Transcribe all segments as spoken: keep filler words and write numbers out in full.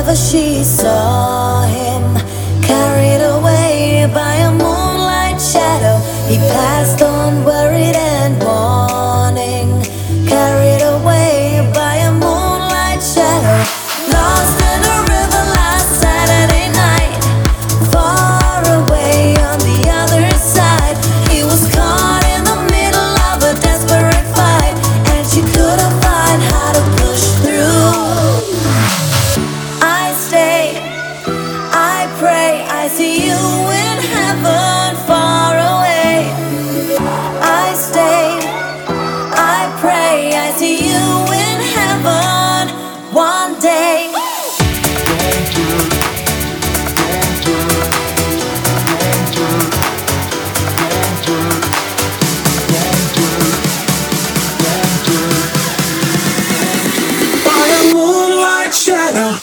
She saw him carried away by a moonlight shadow. He passed on worried and mourning, carried away by a moonlight shadow. Lost in a river last Saturday night, far away on the other side. He was caught in the middle of a desperate fight, and she couldn't find how to push through. I stay, I pray, I see you in heaven far away. I stay, I pray, I see you in heaven one day. By a moonlight shadow.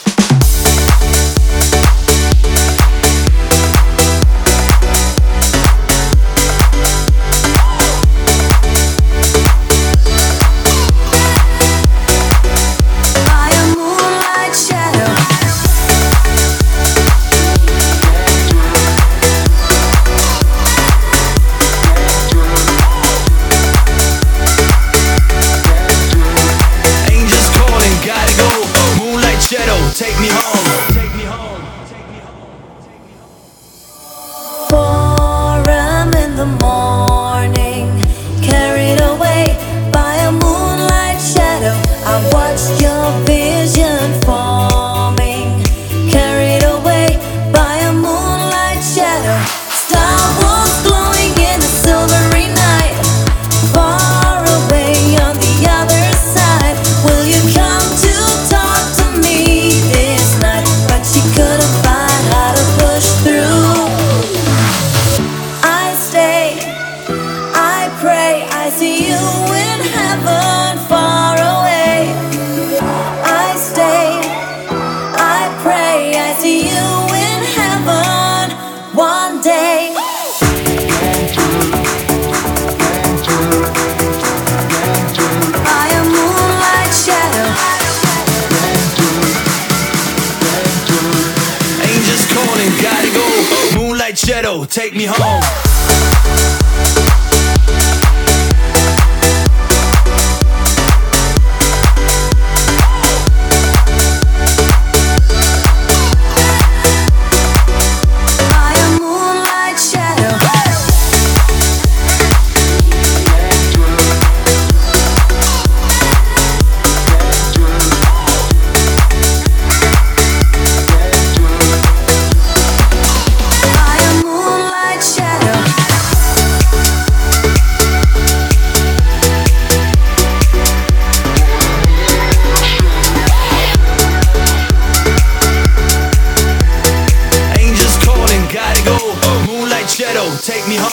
Take me home, take me home, take me home. four a.m. in the morning, carried away by a moonlight shadow. I watched your vision forming, carried away by a moonlight shadow. Star was glowing in the silvery night, far away on the other side. Will you come to talk to me this night? But she couldn't find how to push through. I stay, I pray, I see you in heaven far away. I stay, I pray, I see you in heaven one day. By a moonlight shadow. Angels calling, gotta go. Moonlight shadow, take me home. By a moonlight shadow. By a moonlight shadow. Angels calling, gotta go. Moonlight shadow, take me home.